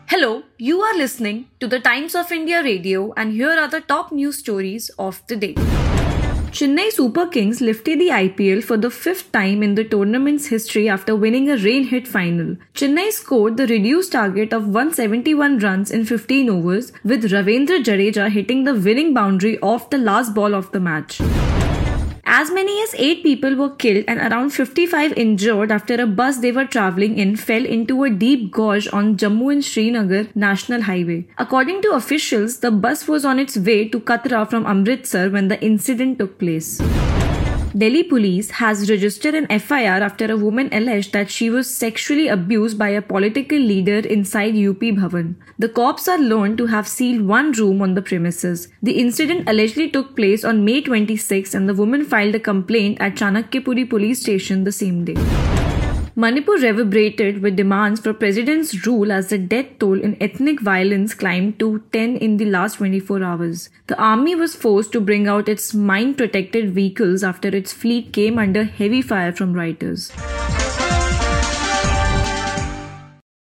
Hello, you are listening to the Times of India radio, and here are the top news stories of the day. Chennai Super Kings lifted the IPL for the fifth time in the tournament's history after winning a rain-hit final. Chennai scored the reduced target of 171 runs in 15 overs, with Ravindra Jadeja hitting the winning boundary off the last ball of the match. As many as 8 people were killed and around 55 injured after a bus they were travelling in fell into a deep gorge on Jammu and Srinagar National Highway. According to officials, the bus was on its way to Katra from Amritsar when the incident took place. Delhi police has registered an FIR after a woman alleged that she was sexually abused by a political leader inside UP Bhavan. The cops are learned to have sealed one room on the premises. The incident allegedly took place on May 26 and the woman filed a complaint at Chanakyapuri police station the same day. Manipur reverberated with demands for president's rule as the death toll in ethnic violence climbed to 10 in the last 24 hours. The army was forced to bring out its mine-protected vehicles after its fleet came under heavy fire from rioters.